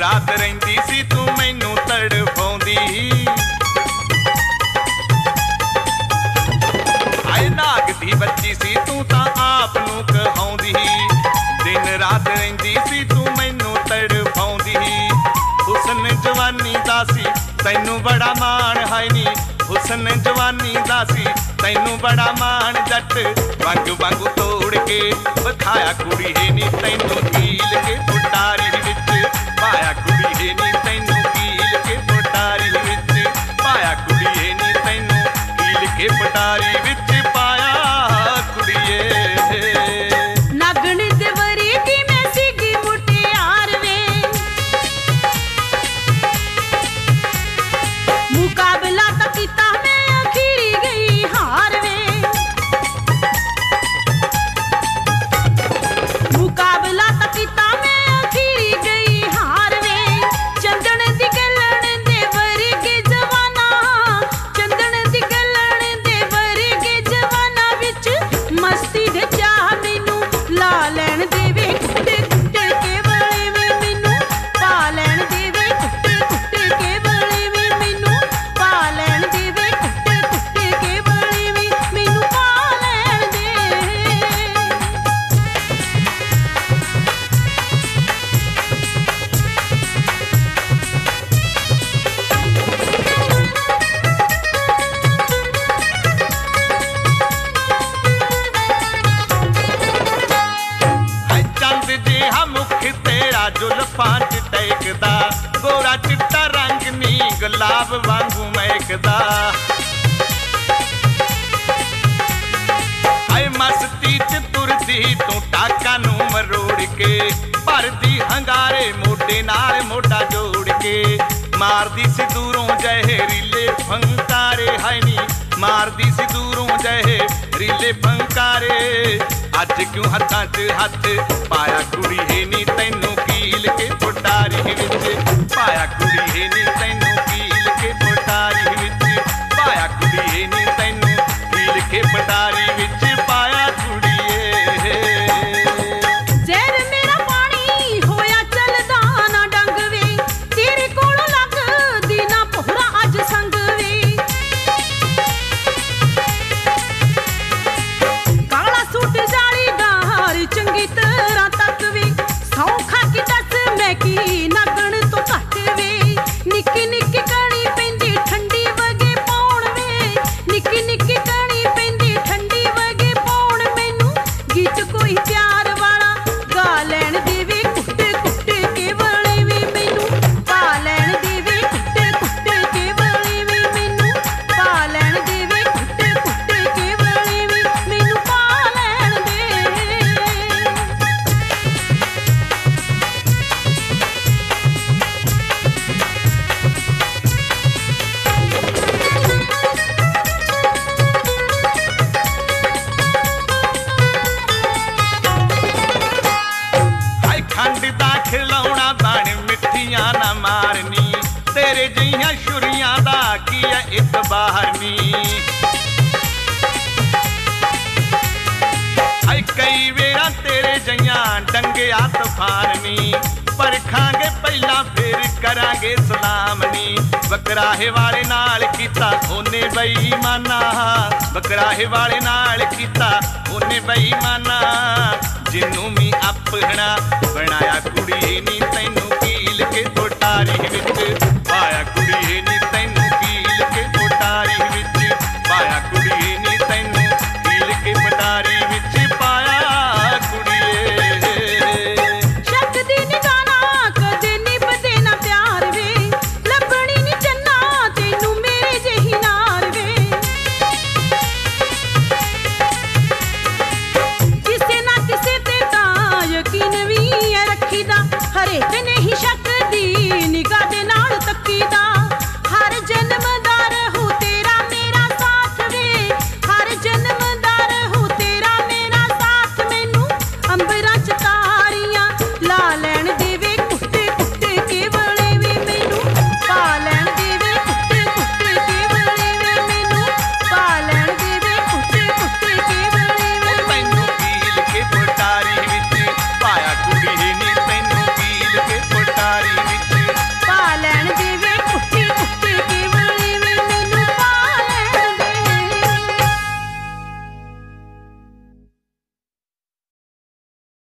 रात रहिंदी सी तू मैनू तड़फाउंदी। आए नाग दी बच्ची सी तू तां आप नूं कहाउंदी। दिन रात रहिंदी सी तू मैनू तड़फाउंदी। हुसन जवानी दा सी तैनू बड़ा मान है नी। हुसन जवानी दा सी तैनू बड़ा मान। जट वांगू वांगू तोड़ के विखाया कुड़ी है नी तैनू कील के फुटारी विच पाया। कुड़ी है नी तैनू कील के फुटारी विच पाया। कुड़ी है नी तैनू कील के फुटारी विच पाया। कुड़िए नागण देवरी दी मैं सीगी मुटियार वे। मुकाबला तो कीता मैं अखीरी गई हार वे। मुकाबला तो कीता मैं अखीरी गई हार वे। चंदन दी गलन दे वर्गे जवाना। चंदन दी गलन दे वर्गे जवाना विच मस्ती दे चाह मैनू ला लैण देवे। कुट्टे कुट्टे के बड़े वे मैनू पा लैण देवे। कुट्टे कुट्टे के बड़े वे मैनू पा लैण देवे। कुट्टे कुट्टे के बड़े वे मैनू पा लैण दे। है चंद जिहा मुख तेरा जुल्फां च टहकदा। गोरा चिट्टा रंग नी गुलाब वांगू महकदा। है मस्ती च तुरदी तू टाका नू मरोड़ के। भरदी हंगारे मोढे नाल मोढा जोड़ के। मारदी सी दूरों जहरीले फंकारे है नी। मारदी सी दूरों जहरीले फंकारे। अज क्यों हत्थां च हत्थ पाया। कुड़ी है नी तैनू कील के फुटारी विच पाया। कुड़ी है नी तैनू कील के फुटारी विच पाया। कुड़ी है नी तैनू कील के फुटारी विच पाया। कुड़िए ਜ਼ਹਿਰ ਮੇਰਾ ਪਾਣੀ ਹੋਇਆ ਚੱਲਦਾ ਨਾ ਡੰਗ ਵੇ। ਤੇਰੇ ਕੋਲੋਂ ਲੱਗਦੀ ਨਾ ਪੋਹਰਾ ਅੱਜ ਸੰਗ ਵੇ। ਕਾਲਾ ਸੂਟ ਜਾਲੀਦਾਰ ਚੰਗੀ ਤਰ੍ਹਾਂ ਤੱਕ ਵੇ। ਸੌਖਾ ਕੀ ਦੱਸ ਮੈਂ ਕੀ ਨਗਣ ਤੋਂ ਘੱਟ ਵੇ। ਨਿੱਕੀ ਨਿੱਕੀ ਕਣੀ ਪੈਂਦੀ ਠੰਡੀ ਵਗੇ ਪਾਉਣ ਵੇ। ਨਿੱਕੀ ਨਿੱਕੀ ਕਣੀ ਪੈਂਦੀ ਠੰਡੀ ਵਗੇ ਪਾਉਣ। ਮੈਨੂੰ ਗੀਤ ਕੋਈ ਪਿਆਰ ਵਾਲਾ ਗਾ ਲੈਣ ਦੇਵੇ। ਕੁੱਟੇ ਕੁੱਟੇ ਕੇ ਵਾਲੇ ਵੇ ਮੈਨੂੰ ਪਾ ਲੈਣ ਦੇਵੇ। ਕੁੱਟੇ ਕੁੱਟੇ ਕੇ ਵਾਲੇ ਵੇ ਮੈਨੂੰ ਪਾ ਲੈਣ ਦੇਵੇ। ਕੁੱਟੇ ਕੁੱਟੇ ਕੇ ਵਾਲੇ ਵੇ ਮੈਨੂੰ ਪਾ ਲੈਣ ਦੇ। हाय खंड दा खिलौना बन मिठियां ना मारनी। तेरे जिहियां छुरियां दा की है इतबार नी। हाय कई वेरा तेरे जिहियां डंगिया तूफान नी। परखांगे पहला फिर करांगे सलाम नी। बकराहे वाले नाल कीता ओने बेईमाना। बकराहे वाले नाल कीता ओने बेईमाना। जिन्नू मी अपना बनाया। कुड़ी नी तैनू कील के फुटारी विच पाया। कुड़ी नी तैनू